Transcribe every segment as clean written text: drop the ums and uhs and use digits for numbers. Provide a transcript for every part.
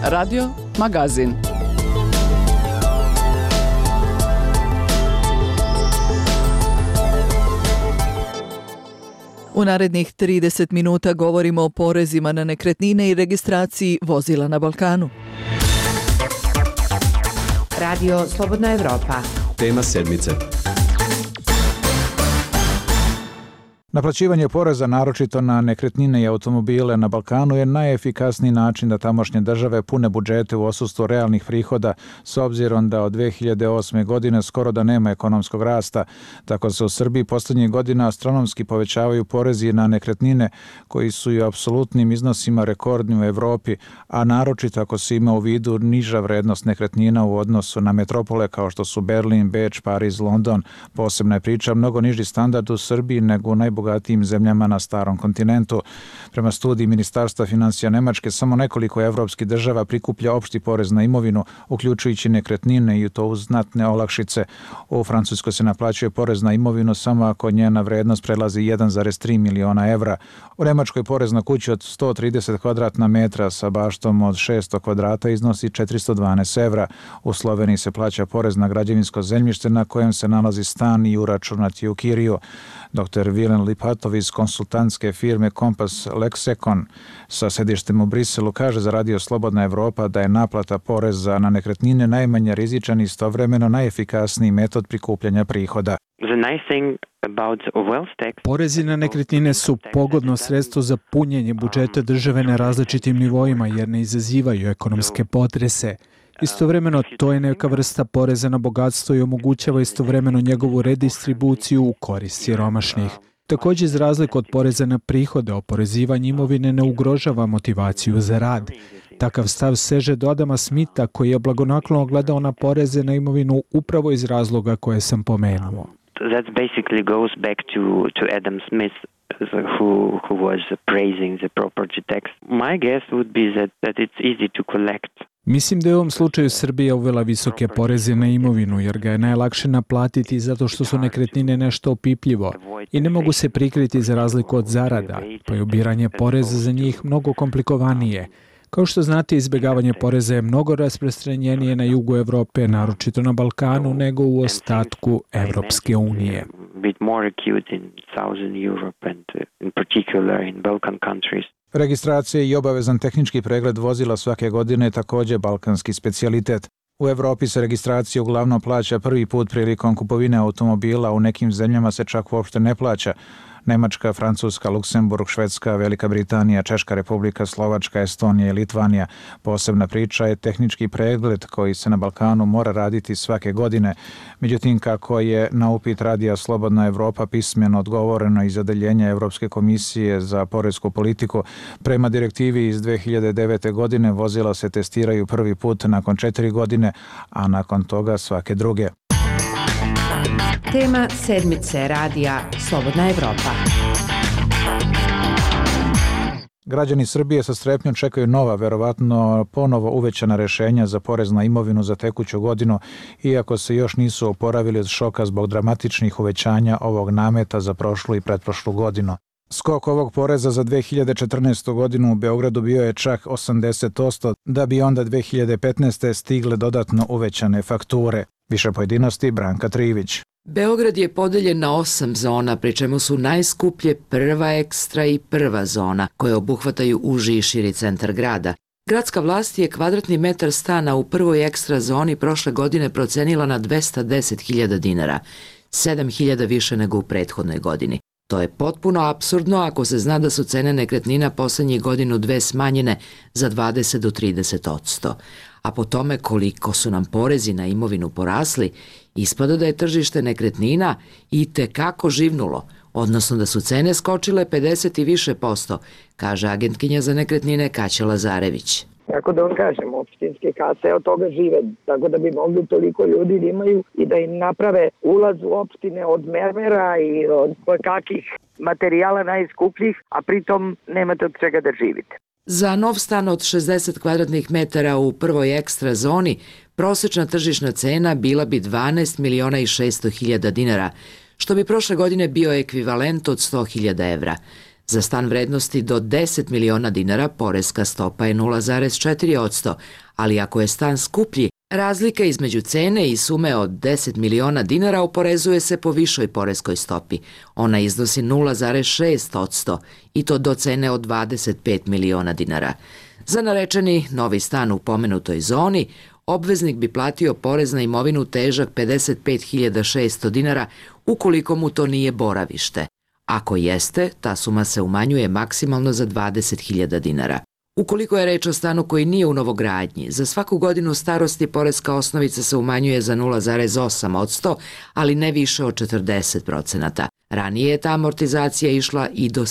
Radio Magazin. U narednih 30 minuta govorimo o porezima na nekretnine i registraciji vozila na Balkanu. Radio Slobodna Evropa. Tema sedmice. Naplaćivanje poreza, naročito na nekretnine i automobile na Balkanu, je najefikasniji način da tamošnje države pune budžete u odsustvu realnih prihoda, s obzirom da od 2008. godine skoro da nema ekonomskog rasta. Tako se u Srbiji posljednjih godina astronomski povećavaju porezi na nekretnine, koji su i u apsolutnim iznosima rekordni u Evropi, a naročito ako se ima u vidu niža vrednost nekretnina u odnosu na metropole kao što su Berlin, Beč, Pariz, London. Posebna je priča mnogo niži standard u Srbiji nego u najbogatijim zemljama na starom kontinentu. Prema studiji Ministarstva financija Nemačke, samo nekoliko evropskih država prikuplja opšti porez na imovinu, uključujući nekretnine, i to uz znatne olakšice. U Francuskoj se naplaćuje porez na imovinu samo ako njena vrednost prelazi 1,3 miliona evra. U Nemačkoj porez na kuću od 130 kvadratna metra sa baštom od 600 kvadrata iznosi 412 evra. U Sloveniji se plaća porez na građevinsko zemljište na kojem se nalazi stan i uračunat je u kiriju. Dr. Vilen Lipatov iz konsultantske firme Kompas Lexekon sa sedištem u Briselu kaže za Radio Slobodna Evropa da je naplata poreza na nekretnine najmanje rizičan i istovremeno najefikasniji metod prikupljanja prihoda. Porezi na nekretnine su pogodno sredstvo za punjenje budžeta države na različitim nivoima jer ne izazivaju ekonomske potrese. Istovremeno, to je neka vrsta poreza na bogatstvo i omogućava istovremeno njegovu redistribuciju u korist siromašnih. Također, iz razliku od poreza na prihode, oporezivanje imovine ne ugrožava motivaciju za rad. Takav stav seže do Adama Smitha, koji je blagonaklono gledao na poreze na imovinu upravo iz razloga koje sam pomenuo. That basically goes back to Adam Smith, who was praising the property tax. My guess would be that it's easy to collect. Mislim da je u ovom slučaju Srbija uvela visoke poreze na imovinu jer ga je najlakše naplatiti zato što su nekretnine nešto opipljivo i ne mogu se prikriti za razliku od zarada, pa je ubiranje poreza za njih mnogo komplikovanije. Kao što znate, izbjegavanje poreza je mnogo rasprostranjenije na jugu Evrope, naročito na Balkanu, nego u ostatku Evropske unije. Registracija i obavezan tehnički pregled vozila svake godine je također balkanski specijalitet. U Evropi se registracija uglavnom plaća prvi put prilikom kupovine automobila, u nekim zemljama se čak uopšte ne plaća. Nemačka, Francuska, Luksemburg, Švedska, Velika Britanija, Češka Republika, Slovačka, Estonija i Litvanija. Posebna priča je tehnički pregled koji se na Balkanu mora raditi svake godine. Međutim, kako je na upit Radija Slobodna Evropa pismeno odgovoreno iz odeljenja Evropske komisije za poresku politiku, prema direktivi iz 2009. godine vozila se testiraju prvi put nakon 4 godine, a nakon toga svake druge. Tema sedmice Radija Slobodna Evropa. Građani Srbije sa strepnjom čekaju nova, verovatno ponovo uvećana rješenja za porez na imovinu za tekuću godinu, iako se još nisu oporavili od šoka zbog dramatičnih uvećanja ovog nameta za prošlu i pretprošlu godinu. Skok ovog poreza za 2014. godinu u Beogradu bio je čak 80%, da bi onda 2015. stigle dodatno uvećane fakture. Više pojedinosti Branka Trivić. Beograd je podeljen na 8 zona, pri čemu su najskuplje prva ekstra i prva zona, koje obuhvataju uži i širi centar grada. Gradska vlast je kvadratni metar stana u prvoj ekstra zoni prošle godine procenila na 210.000 dinara, 7.000 više nego u prethodnoj godini. To je potpuno apsurdno ako se zna da su cene nekretnina posljednjih godinu dve smanjene za 20 do 30%. A po tome koliko su nam porezi na imovinu porasli, ispada da je tržište nekretnina itekako živnulo, odnosno da su cene skočile 50 i više %, kaže agentkinja za nekretnine Kaća Lazarević. Tako da vam kažem, opštinske kase od toga žive, tako da bi mogli toliko ljudi da imaju i da im naprave ulaz u opštine od mermera i od kakih materijala najskupljih, a pritom nemate od čega da živite. Za nov stan od 60 kvadratnih metara u prvoj ekstra zoni prosječna tržišna cena bila bi 12.600.000 dinara, što bi prošle godine bio ekvivalent od 100.000 evra. Za stan vrednosti do 10 miliona dinara poreska stopa je 0,4%, ali ako je stan skuplji, razlika između cene i sume od 10 miliona dinara oporezuje se po višoj poreskoj stopi. Ona iznosi 0,6% i to do cene od 25 miliona dinara. Za narečeni novi stan u pomenutoj zoni, obveznik bi platio porez na imovinu težak 55.600 dinara ukoliko mu to nije boravište. Ako jeste, ta suma se umanjuje maksimalno za 20.000 dinara. Ukoliko je reč o stanu koji nije u novogradnji, za svaku godinu starosti poreska osnovica se umanjuje za 0,8%, ali ne više od 40%. Ranije je ta amortizacija išla i do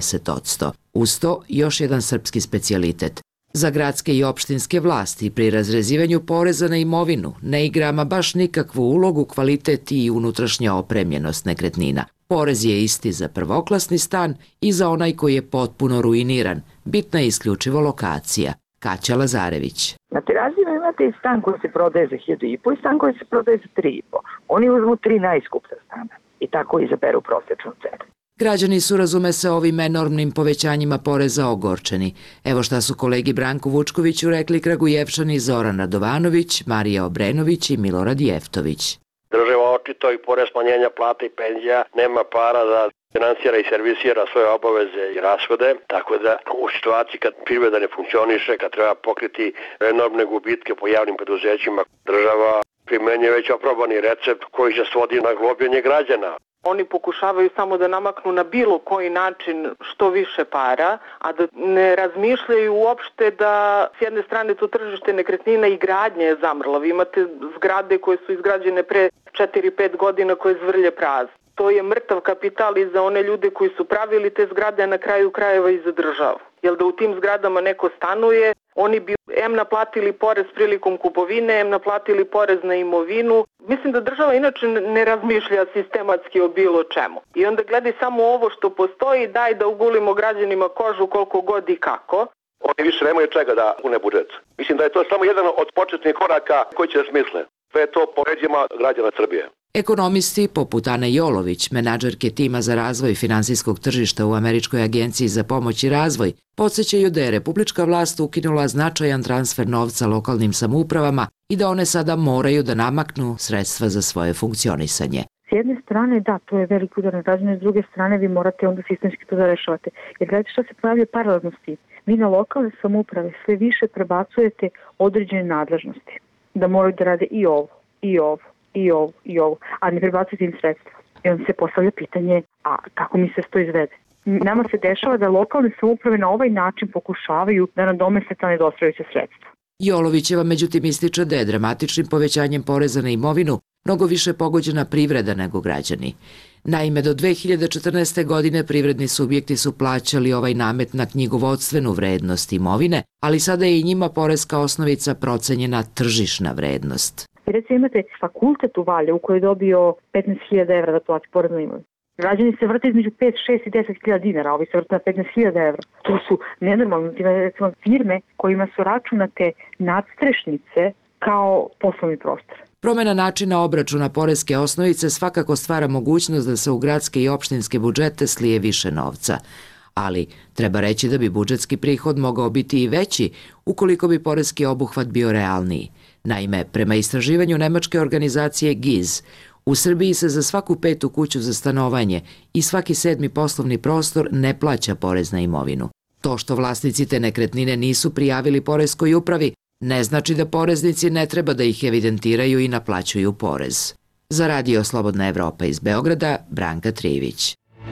70%. Uz to, još jedan srpski specijalitet. Za gradske i opštinske vlasti pri razrezivanju poreza na imovinu ne igra ama baš nikakvu ulogu kvalitet i unutrašnja opremljenost nekretnina. Porez je isti za prvoklasni stan i za onaj koji je potpuno ruiniran. Bitna je isključivo lokacija. Kaća Lazarević. Na Terazijama imate i stan koji se prodaje za 1.500 i stan koji se prodaje za 3.500. Oni uzmu 3 najskuplja stana i tako izaberu prosječnu cenu. Građani su, razume se, ovim enormnim povećanjima poreza ogorčeni. Evo šta su kolegi Branku Vučkoviću rekli Kragujevčani Zoran Radovanović, Marija Obrenović i Milorad Jeftović. Država očito i pored smanjenja plata i penzija nema para da finansira i servisira svoje obaveze i rashode, tako da u situaciji kad privreda ne funkcioniše, kad treba pokriti enormne gubitke po javnim preduzećima, država primenjuje već oprobani recept koji se svodi na globljenje građana. Oni pokušavaju samo da namaknu na bilo koji način što više para, a da ne razmišljaju uopšte da s jedne strane to tržište nekretnina i gradnje je zamrlo. Vi imate zgrade koje su izgrađene pre 4-5 godina koje zvrlje prazne. To je mrtav kapital i za one ljude koji su pravili te zgrade, a na kraju krajeva i za državu. Jer da u tim zgradama neko stanuje, oni bi em naplatili porez prilikom kupovine, em naplatili porez na imovinu. Mislim da država inače ne razmišlja sistematski o bilo čemu. I onda gledaj samo ovo što postoji, daj da ugulimo građanima kožu koliko god i kako. Oni više nemaju čega da pune budžet. Mislim da je to samo jedan od početnih koraka koji će da smisle. Sve je to po leđima građana Srbije. Ekonomisti poput Ane Jolović, menadžerke tima za razvoj finansijskog tržišta u Američkoj agenciji za pomoć i razvoj, podsjećaju da je republička vlast ukinula značajan transfer novca lokalnim samoupravama i da one sada moraju da namaknu sredstva za svoje funkcionisanje. S jedne strane, da, to je veliki udar na građane, s druge strane vi morate onda sistemski to da rešavate. Jer gledajte što se pojavljuje paralelno s tim. Vi na lokalne samouprave sve više prebacujete određene nadležnosti. Da moraju da rade i ovo, i ovo, i ovo, i ovo, a ne prebacujete im sredstva. I onda se postavlja pitanje, a kako mi se to izvede? Nama se dešava da lokalne samouprave na ovaj način pokušavaju da nadomeste ta nedostajuća sredstva. Jolovićeva međutim ističe da je dramatičnim povećanjem poreza na imovinu mnogo više pogođena privreda nego građani. Naime, do 2014. godine privredni subjekti su plaćali ovaj namet na knjigovodstvenu vrednost imovine, ali sada je i njima poreska osnovica procenjena tržišna vrednost. Recimo imate fakultet u Valjevu koji je dobio 15.000 evra da plati porez na imovinu. Građani se vrte između 5, 6 i 10.000 dinara, a ovi se vrte na 15.000 evra. To su nenormalne firme kojima su računate nadstrešnice kao poslovni prostor. Promjena načina obračuna poreske osnovice svakako stvara mogućnost da se u gradske i opštinske budžete slije više novca. Ali treba reći da bi budžetski prihod mogao biti i veći ukoliko bi poreski obuhvat bio realniji. Naime, prema istraživanju nemačke organizacije GIZ, u Srbiji se za svaku 5. kuću za stanovanje i svaki 7. poslovni prostor ne plaća porez na imovinu. To što vlasnici te nekretnine nisu prijavili poreskoj upravi ne znači da poreznici ne treba da ih evidentiraju i naplaćuju porez. Za Radio Slobodna Evropa iz Beograda, Branka Trivić.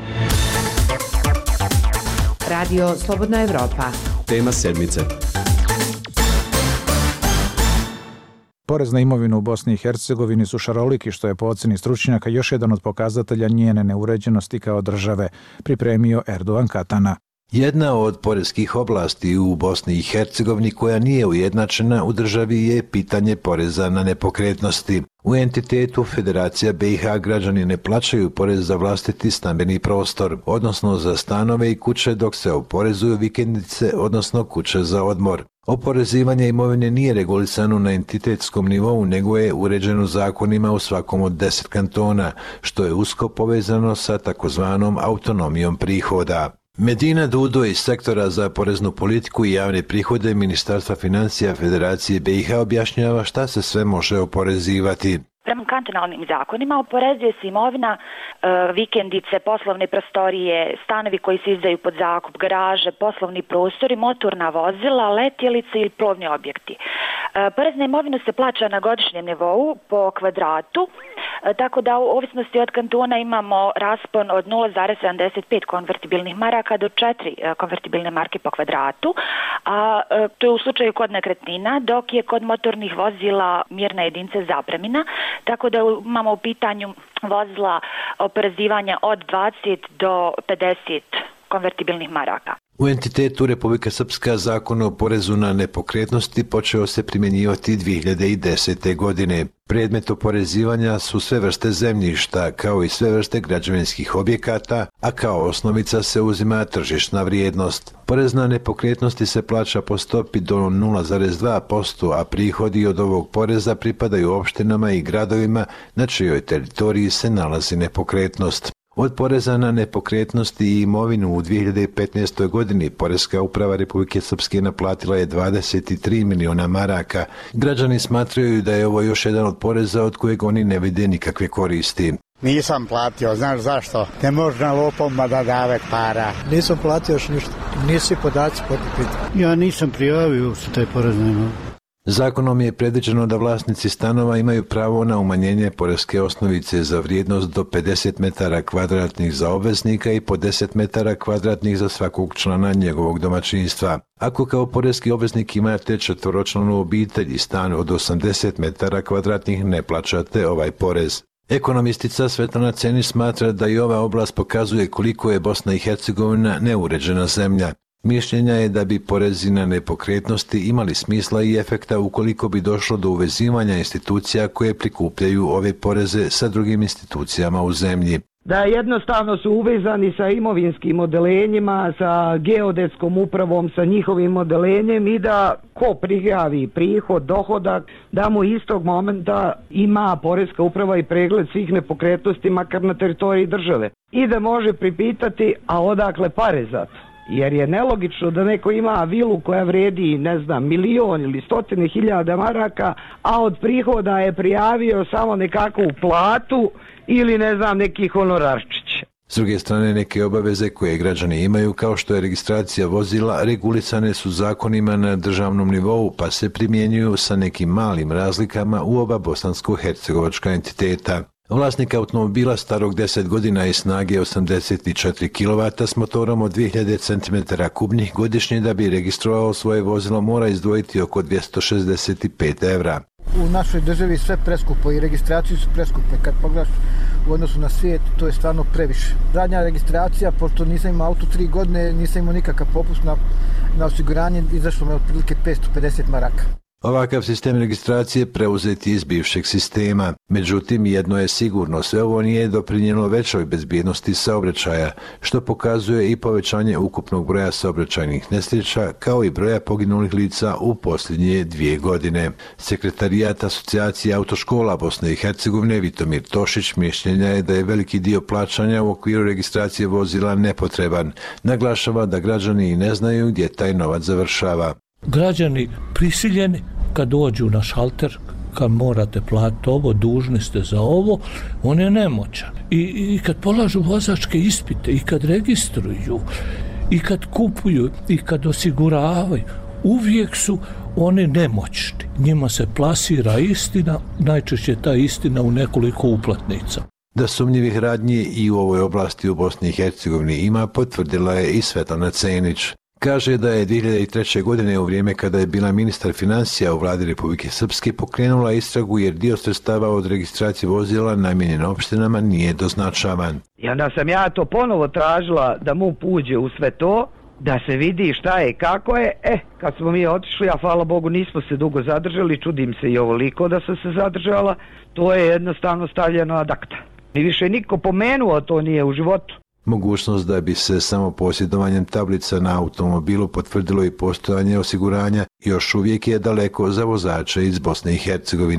Radio Slobodna Evropa. Tema sedmice. Porez na imovinu u Bosni i Hercegovini su šaroliki, što je po oceni stručnjaka još jedan od pokazatelja njene neuređenosti kao države, pripremio Erdogan Katana. Jedna od poreskih oblasti u Bosni i Hercegovini koja nije ujednačena u državi je pitanje poreza na nepokretnosti. U entitetu Federacija BiH građani ne plaćaju porez za vlastiti stambeni prostor, odnosno za stanove i kuće, dok se oporezuju vikendice, odnosno kuće za odmor. Oporezivanje imovine nije regulisano na entitetskom nivou, nego je uređeno zakonima u svakom od 10 kantona, što je usko povezano sa takozvanom autonomijom prihoda. Medina Dudo iz sektora za poreznu politiku i javne prihode Ministarstva financija Federacije BiH objašnjava šta se sve može oporezivati. Prema kantonalnim zakonima oporezuje se imovina, vikendice, poslovne prostorije, stanovi koji se izdaju pod zakup, garaže, poslovni prostori, motorna vozila, letjelice ili plovni objekti. Porez na imovinu se plaća na godišnjem nivou po kvadratu, tako da u ovisnosti od kantona imamo raspon od 0,75 konvertibilnih maraka do 4 konvertibilne marke po kvadratu, a to je u slučaju kod nekretnina, dok je kod motornih vozila mjerna jedinica zapremina, tako da imamo u pitanju vozila oporezivanja od 20 do 50 konvertibilnih maraka. U entitetu Republika Srpska zakon o porezu na nepokretnosti počeo se primjenjivati 2010. godine. Predmet oporezivanja su sve vrste zemljišta, kao i sve vrste građevinskih objekata, a kao osnovica se uzima tržišna vrijednost. Porez na nepokretnosti se plaća po stopi do 0,2%, a prihodi od ovog poreza pripadaju opštinama i gradovima na čijoj teritoriji se nalazi nepokretnost. Od poreza na nepokretnosti i imovinu u 2015. godini Poreska uprava Republike Srpske naplatila je 23 miliona maraka. Građani smatraju da je ovo još jedan od poreza od kojeg oni ne vide nikakve koristi. Nisam platio, znaš zašto? Ne možda lopoma da dave para. Nisam platio još ništa, nisi podaci potpiti. Ja nisam prijavio se taj porez na imovinu. Zakonom je predviđeno da vlasnici stanova imaju pravo na umanjenje poreske osnovice za vrijednost do 50 metara kvadratnih za obveznika i po 10 metara kvadratnih za svakog člana njegovog domaćinstva. Ako kao poreski obveznik imate četvoročlanu obitelj i stan od 80 metara kvadratnih, ne plaćate ovaj porez. Ekonomistica Svetlana Cenić smatra da i ova oblast pokazuje koliko je Bosna i Hercegovina neuređena zemlja. Mišljenja je da bi porezi na nepokretnosti imali smisla i efekta ukoliko bi došlo do uvezivanja institucija koje prikupljaju ove poreze sa drugim institucijama u zemlji. Da jednostavno su uvezani sa imovinskim odelenjima, sa geodetskom upravom, sa njihovim odelenjem i da ko prijavi prihod, dohodak, da mu istog momenta ima poreska uprava i pregled svih nepokretnosti makar na teritoriji države. I da može pripitati, a odakle pare za to? Jer je nelogično da neko ima vilu koja vredi, ne znam, 1.000.000 ili 100.000 maraka, a od prihoda je prijavio samo nekakvu platu ili ne znam neki honorarčić. S druge strane, neke obaveze koje građani imaju, kao što je registracija vozila, regulisane su zakonima na državnom nivou, pa se primjenjuju sa nekim malim razlikama u oba bosansko-hercegovačka entiteta. Vlasnik automobila starog 10 godina i snage 84 kW s motorom od 2000 cm3 godišnje da bi registrovao svoje vozilo mora izdvojiti oko 265 evra. U našoj državi sve preskupo i registracije su preskupe. Kad pogledaš u odnosu na svijet, to je stvarno previše. Zadnja registracija, pošto nisam imao auto 3 godine, nisam imao nikakav popust na osiguranje, izašlo me otprilike 550 maraka. Ovakav sistem registracije preuzet je iz bivšeg sistema. Međutim, jedno je sigurno, sve ovo nije doprinijelo većoj bezbjednosti saobraćaja, što pokazuje i povećanje ukupnog broja saobraćajnih nesreća, kao i broja poginulih lica u posljednje 2 godine. Sekretarijat Asocijacije autoškola Bosne i Hercegovine Vitomir Tošić mišljenja je da je veliki dio plaćanja u okviru registracije vozila nepotreban. Naglašava da građani i ne znaju gdje taj novac završava. Građani prisiljeni kad dođu na šalter, kad morate platiti ovo, dužni ste za ovo, on je nemoćan. I kad polažu vozačke ispite, i kad registruju, i kad kupuju, i kad osiguravaju, uvijek su oni nemoćni. Njima se plasira istina, najčešće ta istina u nekoliko uplatnica. Da sumnjivih radnji i u ovoj oblasti u Bosni i Hercegovini ima, potvrdila je i Svetlana Cenić. Kaže da je 2003. godine u vrijeme kada je bila ministar financija u vladi Republike Srpske pokrenula istragu jer dio sredstava od registracije vozila namijenjena opštinama nije doznačavan. I onda sam ja to ponovo tražila da MUP uđe u sve to, da se vidi šta je i kako je. Kad smo mi otišli, a hvala Bogu nismo se dugo zadržali, čudim se i ovoliko da sam se zadržala, to je jednostavno stavljeno ad acta. I više niko pomenuo to nije u životu. Mogućnost da bi se samo posjedovanjem tablica na automobilu potvrdilo i postojanje osiguranja još uvijek je daleko za vozače iz Bosne i Hercegovine.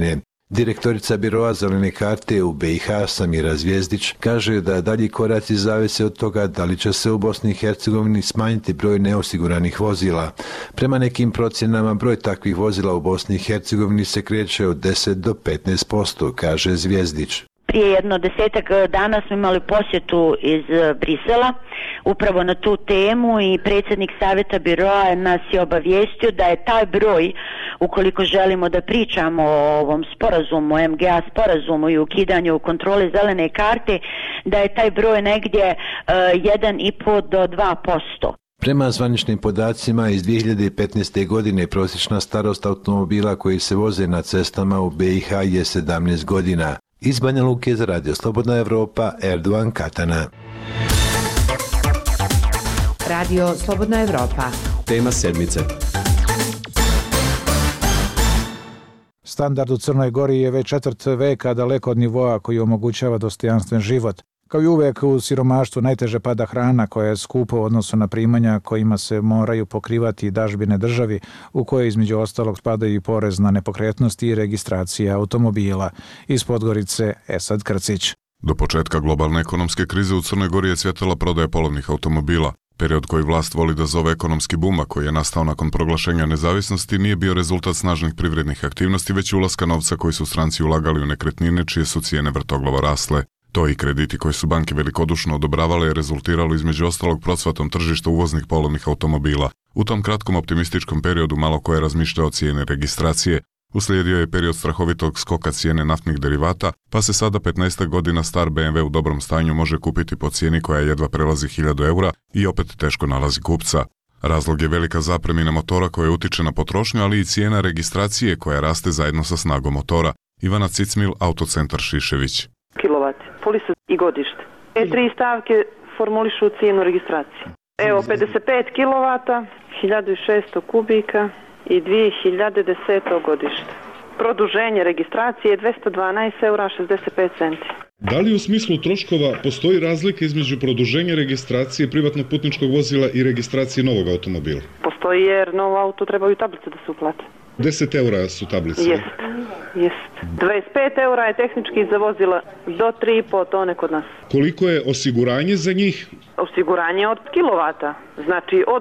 Direktorica Biroa zelene karte u BiH Samira Zvjezdić kaže da dalji koraci zavise od toga da li će se u Bosni i Hercegovini smanjiti broj neosiguranih vozila. Prema nekim procjenama broj takvih vozila u Bosni i Hercegovini se kreće od 10 do 15%, kaže Zvjezdić. Prije jedno 10 dana smo imali posjetu iz Brisela upravo na tu temu i predsjednik Savjeta Biroa nas je obavijestio da je taj broj, ukoliko želimo da pričamo o ovom sporazumu, MGA sporazumu i ukidanju kontrole zelene karte, da je taj broj negdje 1,5 do 2%. Prema zvaničnim podacima iz 2015. godine prosječna starost automobila koji se voze na cestama u BiH je 17 godina. Iz Banja Luke za Radio Slobodna Evropa, Erdogan Katana. Radio Slobodna Evropa. Tema sedmice. Standard u Crnoj Gori je već četvrt veka daleko od nivoa koji omogućava dostojanstven život. Kao i uvek u siromaštvu najteže pada hrana koja je skupa u odnosu na primanja kojima se moraju pokrivati dažbine državi u koje između ostalog spadaju i porez na nepokretnosti i registracija automobila. Iz Podgorice Esad Krcić. Do početka globalne ekonomske krize u Crnoj Gori je cvjetala prodaja polovnih automobila. Period koji vlast voli da zove ekonomski bum, koji je nastao nakon proglašenja nezavisnosti, nije bio rezultat snažnih privrednih aktivnosti, već ulaska novca koji su stranci ulagali u nekretnine čije su cijene vrtoglavo rasle. To i krediti koji su banke velikodušno odobravale je rezultiralo između ostalog procvatom tržišta uvoznih polovnih automobila. U tom kratkom optimističkom periodu malo ko je razmišljao o cijene registracije. Uslijedio je period strahovitog skoka cijene naftnih derivata, pa se sada 15 godina star BMW u dobrom stanju može kupiti po cijeni koja jedva prelazi 1000 eura i opet teško nalazi kupca. Razlog je velika zapremina motora koja utiče na potrošnju, ali i cijena registracije koja raste zajedno sa snagom motora. Ivana Cicmil, Autocentar Šišević. Kilovat, polisa i godište. Tri stavke formulišu cijenu registracije. Evo 55 kilovata, 1600 kubika i 2010. godište. Produženje registracije je 212 eura 65 centi. Da li u smislu troškova postoji razlika između produženja registracije privatnog putničkog vozila i registracije novog automobila? Postoji jer novo auto trebaju tablice da se uplate. 10 eura su tablice. Jest. 25 eura je tehnički za vozila do 3,5 tone kod nas. Koliko je osiguranje za njih? Osiguranje od kilovata, znači od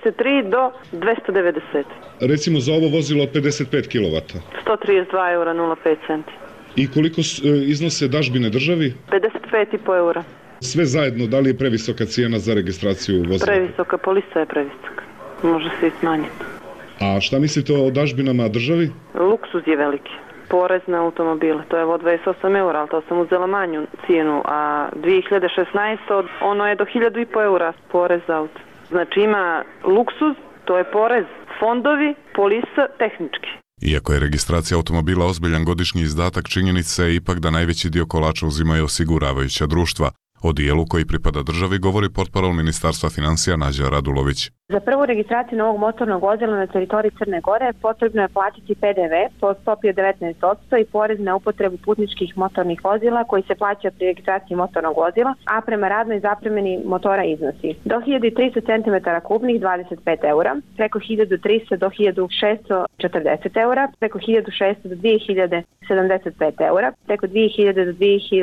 83 do 290. Recimo za ovo vozilo od 55 kilovata? 132 eura 05 centi. I koliko iznose dažbine državi? 55,5 eura. Sve zajedno, da li je previsoka cijena za registraciju vozila? Previsoka, polisa je previsoka. Može se i smanjiti. A šta mislite o dažbinama državi? Luksuz je veliki. Porez na automobile, to je od 28 eura, ali to sam uzela manju cijenu, a 2016. ono je do 1.500 eura porez za auto. Znači ima luksuz, to je porez, fondovi, polisa, tehnički. Iako je registracija automobila ozbiljan godišnji izdatak, činjenica je ipak da najveći dio kolača uzimaju osiguravajuća društva. O dijelu koji pripada državi govori portparol Ministarstva financija Nađa Radulović. Za prvu registraciju novog motornog vozila na teritoriji Crne Gore potrebno je platiti PDV po stopi od 19% i porez na upotrebu putničkih motornih vozila koji se plaća pri registraciji motornog vozila, a prema radnoj zapremini motora iznosi do 1300 cm3 25 eura, preko 1300 do 1640 eura, preko 1600 do 2075 eura, preko 2000 do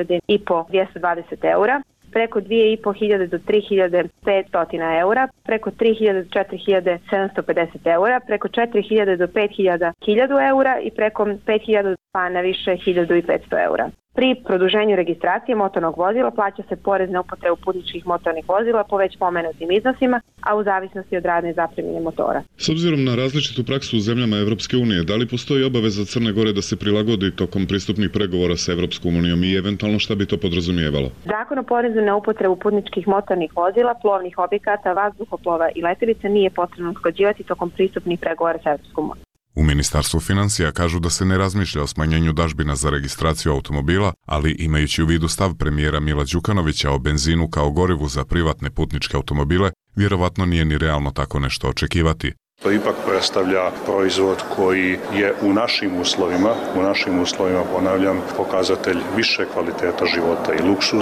2500 eura, preko 2500 do 3500 eura, preko 3000 do 4750 eura, preko 4000 do 5000 eura i preko 5000 pa na više 1500 eura. Pri produženju registracije motornog vozila plaća se porez na upotrebu putničkih motornih vozila po već pomenutim iznosima, a u zavisnosti od radne zapremine motora. S obzirom na različitu praksu u zemljama Evropske unije, da li postoji obaveza Crne Gore da se prilagodi tokom pristupnih pregovora sa Evropskom unijom i eventualno šta bi to podrazumijevalo? Zakon o porezu na upotrebu putničkih motornih vozila, plovnih objekata, vazduhoplova i letelica nije potrebno usklađivati tokom pristupnih pregovora sa Evropskom unijom. U Ministarstvu financija kažu da se ne razmišlja o smanjenju dažbina za registraciju automobila, ali imajući u vidu stav premijera Mila Đukanovića o benzinu kao gorivu za privatne putničke automobile, vjerovatno nije ni realno tako nešto očekivati. To ipak predstavlja proizvod koji je u našim uslovima, ponavljam, pokazatelj više kvaliteta života i luksuze.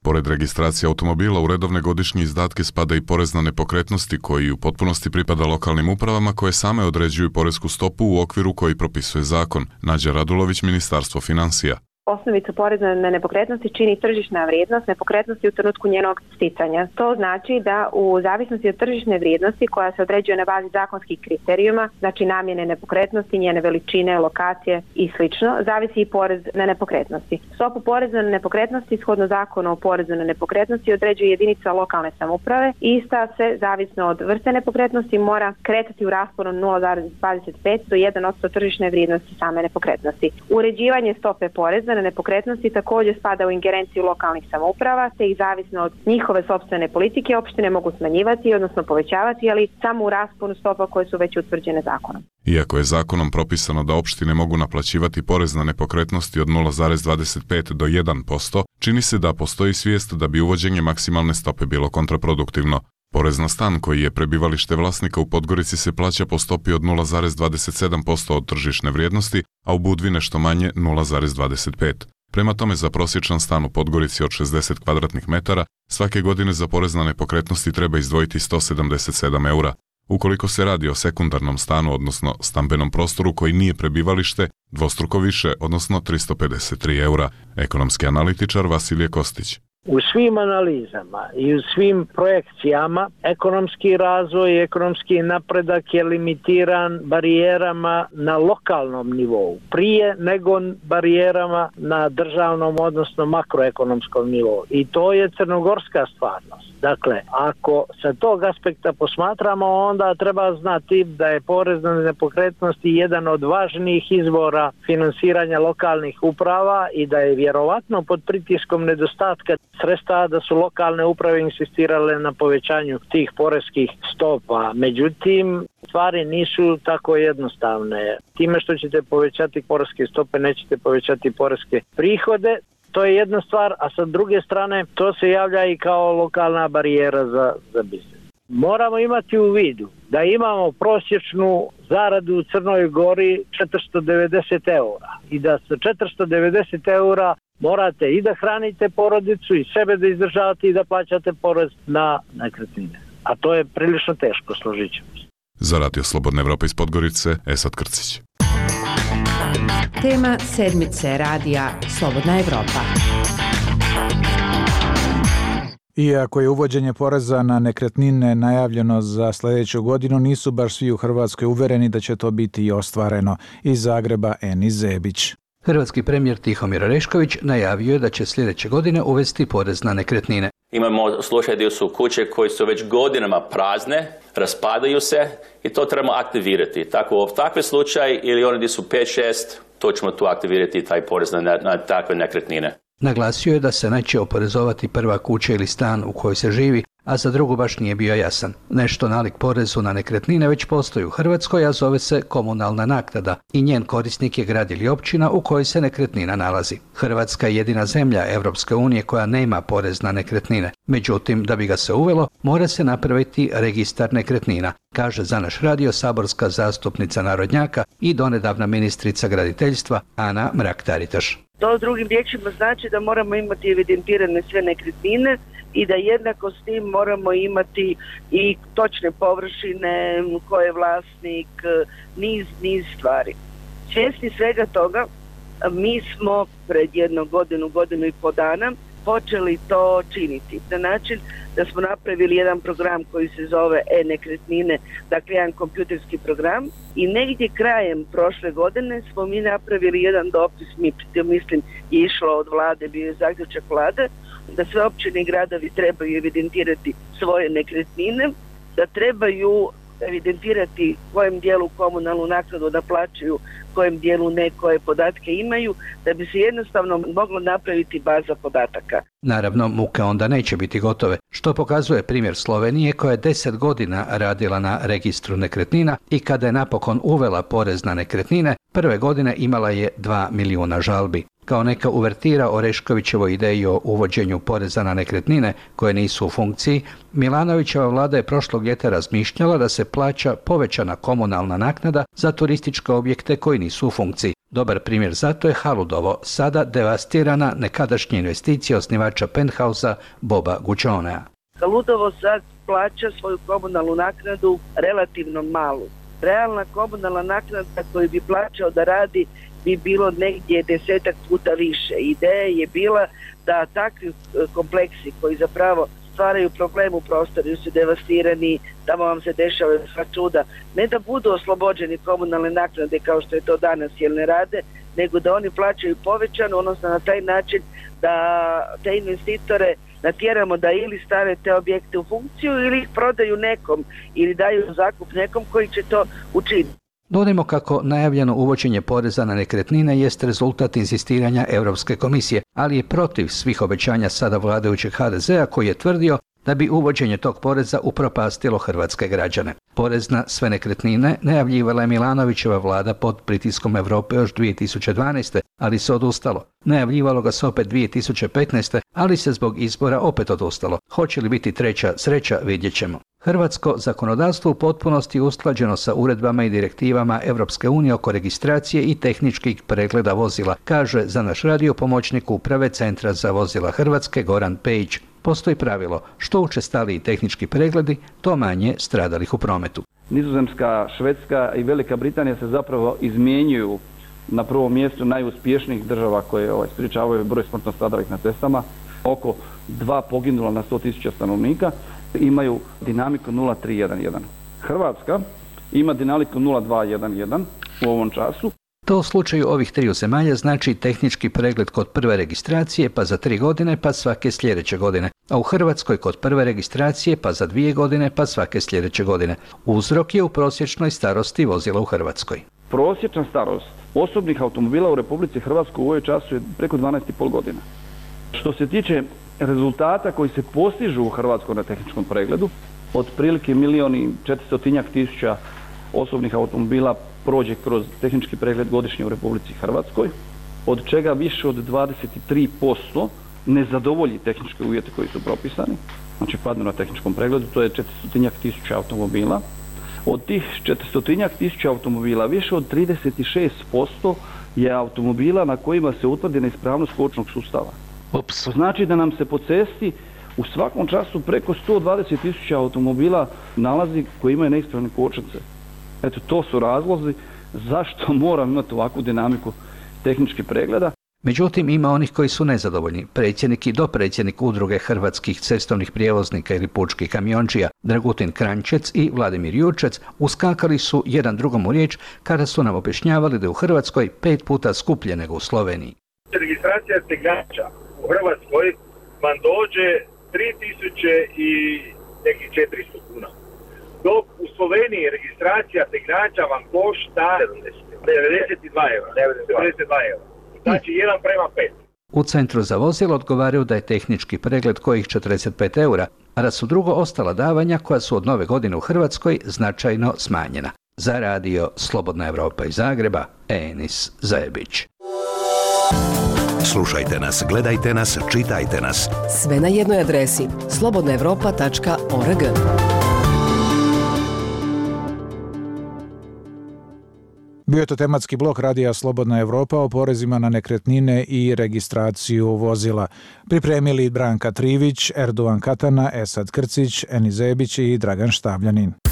Pored registracije automobila, u redovne godišnje izdatke spada i porez na nepokretnosti koji u potpunosti pripada lokalnim upravama koje same određuju poresku stopu u okviru koji propisuje zakon. Nađa Radulović, Ministarstvo financija. Osnovicu poreza na nepokretnosti čini tržišna vrijednost nepokretnosti u trenutku njenog sticanja. To znači da u zavisnosti od tržišne vrijednosti koja se određuje na bazi zakonskih kriterijuma, znači namjene nepokretnosti, njene veličine, lokacije i sl., zavisi i porez na nepokretnosti. Stopu poreza na nepokretnosti shodno zakonu o porezu na nepokretnosti određuje jedinica lokalne samouprave i ista se, zavisno od vrste nepokretnosti, mora kretati u rasponu 0,25 do 1% tržišne vrijednosti same nepokretnosti. Uređivanje stope poreza na nepokretnosti također spada u ingerenciju lokalnih samouprava, te ih zavisno od njihove sopstvene politike opštine mogu smanjivati, odnosno povećavati, ali samo u rasponu stopa koje su već utvrđene zakonom. Iako je zakonom propisano da opštine mogu naplaćivati porez na nepokretnosti od 0,25 do 1%, čini se da postoji svijest da bi uvođenje maksimalne stope bilo kontraproduktivno. Porez na stan koji je prebivalište vlasnika u Podgorici se plaća po stopi od 0,27% od tržišne vrijednosti, a u Budvi nešto manje 0,25. Prema tome, za prosječan stan u Podgorici od 60 kvadratnih metara svake godine za porez na nepokretnosti treba izdvojiti 177 eura. Ukoliko se radi o sekundarnom stanu, odnosno stambenom prostoru koji nije prebivalište, dvostruko više, odnosno 353 eura. Ekonomski analitičar Vasilije Kostić. U svim analizama i u svim projekcijama ekonomski razvoj i ekonomski napredak je limitiran barijerama na lokalnom nivou, prije nego barijerama na državnom, odnosno makroekonomskom nivou. I to je crnogorska stvarnost. Dakle, ako sa tog aspekta posmatramo, onda treba znati da je porez na nepokretnosti jedan od važnijih izvora finansiranja lokalnih uprava i da je vjerovatno pod pritiskom nedostatka sredstava da su lokalne uprave insistirale na povećanju tih poreskih stopa. Međutim, stvari nisu tako jednostavne. Time što ćete povećati poreske stope, nećete povećati poreske prihode. To je jedna stvar, a sa druge strane to se javlja i kao lokalna barijera za biznis. Moramo imati u vidu da imamo prosječnu zaradu u Crnoj Gori 490 eura i da sa 490 eura morate i da hranite porodicu i sebe da izdržavate i da plaćate porez na nekretnine. A to je prilično teško, složit ćemo se. Za Radio Slobodna Evropa iz Podgorice, Esad Krcić. Tema sedmice radija Slobodna Evropa. Iako je uvođenje poreza na nekretnine najavljeno za sljedeću godinu, nisu baš svi u Hrvatskoj uvereni da će to biti i ostvareno. Iz Zagreba, Eni Zebić. Hrvatski premijer Tihomir Orešković najavio je da će sljedeće godine uvesti porez na nekretnine. Imamo slučaj gdje su kuće koje su već godinama prazne, raspadaju se i to trebamo aktivirati. Tako takve slučaj ili oni gdje su 5-6, to ćemo tu aktivirati taj porez na takve nekretnine. Naglasio je da se neće oporezovati prva kuća ili stan u kojoj se živi, a za drugu baš nije bio jasan. Nešto nalik porezu na nekretnine već postoji u Hrvatskoj, a zove se komunalna naknada i njen korisnik je grad ili općina u kojoj se nekretnina nalazi. Hrvatska je jedina zemlja Europske unije koja nema porez na nekretnine. Međutim, da bi ga se uvelo, mora se napraviti registar nekretnina, kaže za naš radio saborska zastupnica narodnjaka i donedavna ministrica graditeljstva Ana Mrak-Taritaš. To drugim riječima znači da moramo imati evidentirane sve nekretnine i da jednako s tim moramo imati i točne površine, ko je vlasnik, niz stvari. Svjesni svega toga, mi smo pred godinu i po dana počeli to činiti na način da smo napravili jedan program koji se zove e-nekretnine, dakle jedan kompjuterski program i negdje krajem prošle godine smo mi napravili jedan dopis, mislim je išlo od vlade, bio je zaključak vlade, da sve općine i gradovi trebaju evidentirati svoje nekretnine, da trebaju evidentirati kojem dijelu komunalnu naknadu naplaćuju, kojem dijelu ne, koje podatke imaju, da bi se jednostavno moglo napraviti baza podataka. Naravno, muke onda neće biti gotove, što pokazuje primjer Slovenije koja je 10 godina radila na registru nekretnina i kada je napokon uvela porez na nekretnine, prve godine imala je 2 milijuna žalbi. Kao neka uvertira Oreškovićevoj ideji o uvođenju poreza na nekretnine koje nisu u funkciji, Milanovićeva vlada je prošlog ljeta razmišljala da se plaća povećana komunalna naknada za turističke objekte koji nisu u funkciji. Dobar primjer zato je Haludovo, sada devastirana nekadašnja investicija osnivača Penthausa Boba Guccionea. Haludovo sad plaća svoju komunalnu naknadu relativno malu. Realna komunalna naknada koju bi plaćao da radi bi bilo negdje 10 puta više. Ideja je bila da takvi kompleksi koji zapravo stvaraju problem u prostoru, su devastirani, tamo vam se dešavaju sva čuda, ne da budu oslobođeni komunalne naknade kao što je to danas jer ne rade, nego da oni plaćaju povećano, odnosno na taj način da te investitore natjeramo da ili stave te objekte u funkciju ili ih prodaju nekom ili daju zakup nekom koji će to učiniti. Dodajmo kako najavljeno uvođenje poreza na nekretnine jest rezultat inzistiranja Europske komisije, ali je protiv svih obećanja sada vladajućeg HDZ-a koji je tvrdio da bi uvođenje tog poreza upropastilo hrvatske građane. Porez na sve nekretnine najavljivala je Milanovićeva vlada pod pritiskom Europe još 2012. ali se odustalo. Najavljivalo ga se opet 2015. ali se zbog izbora opet odustalo. Hoće li biti treća sreća, vidjet ćemo. Hrvatsko zakonodavstvo u potpunosti usklađeno sa uredbama i direktivama Europske unije oko registracije i tehničkih pregleda vozila, kaže za naš radio pomoćnik uprave Centra za vozila Hrvatske Goran Pejić. Postoji pravilo, što učestaliji tehnički pregledi, to manje stradalih u prometu. Nizozemska, Švedska i Velika Britanija se zapravo izmjenjuju na prvom mjestu najuspješnijih država koje sprječavaju broj smrtno stradalih na cestama. Oko 2 poginula na 100.000 stanovnika imaju dinamiku 0,311. Hrvatska ima dinamiku 0,211 u ovom času. To u slučaju ovih triju zemalja znači tehnički pregled kod prve registracije pa za 3 godine pa svake sljedeće godine, a u Hrvatskoj kod prve registracije pa za 2 godine pa svake sljedeće godine. Uzrok je u prosječnoj starosti vozila u Hrvatskoj. Prosječna starost osobnih automobila u Republici Hrvatskoj u ovoj času je preko 12,5 godina. Što se tiče rezultata koji se postižu u Hrvatskoj na tehničkom pregledu, otprilike 1.400.000 osobnih automobila prođe kroz tehnički pregled godišnje u Republici Hrvatskoj, od čega više od 23% ne zadovolji tehničke uvjete koji su propisani, znači padnu na tehničkom pregledu, to je 400.000 automobila. Od tih 400.000 automobila više od 36% je automobila na kojima se utvrdi neispravnost kočnog sustava. To znači da nam se po cesti u svakom času preko 120.000 automobila nalazi koji imaju neispravne kočnice. Eto, to su razlozi zašto moram imati ovakvu dinamiku tehničkih pregleda. Međutim, ima onih koji su nezadovoljni. Predsjednik i dopredsjednik Udruge hrvatskih cestovnih prijevoznika ili pučkih kamiončija Dragutin Kranjčec i Vladimir Jurčec uskakali su jedan drugom u riječ kada su nam objašnjavali da je u Hrvatskoj 5 puta skuplje nego u Sloveniji. Registracija tegnača u Hrvatskoj vam dođe 3.000 i nekih 400 kuna. Dok u Sloveniji registracija tegnača vam košta 92 eura. Znači 1:5. U Centru za vozilo odgovaraju da je tehnički pregled kojih 45 eura, a da su drugo ostala davanja koja su od nove godine u Hrvatskoj značajno smanjena. Za radio Slobodna Evropa iz Zagreba, Enis Zajebić. Slušajte nas, gledajte nas, čitajte nas. Sve na jednoj adresi slobodnaevropa.org. Bio je to tematski blok radija Slobodna Evropa o porezima na nekretnine i registraciju vozila. Pripremili Branka Trivić, Erdovan Katana, Esad Krcić, Eni Zebić i Dragan Štavljanin.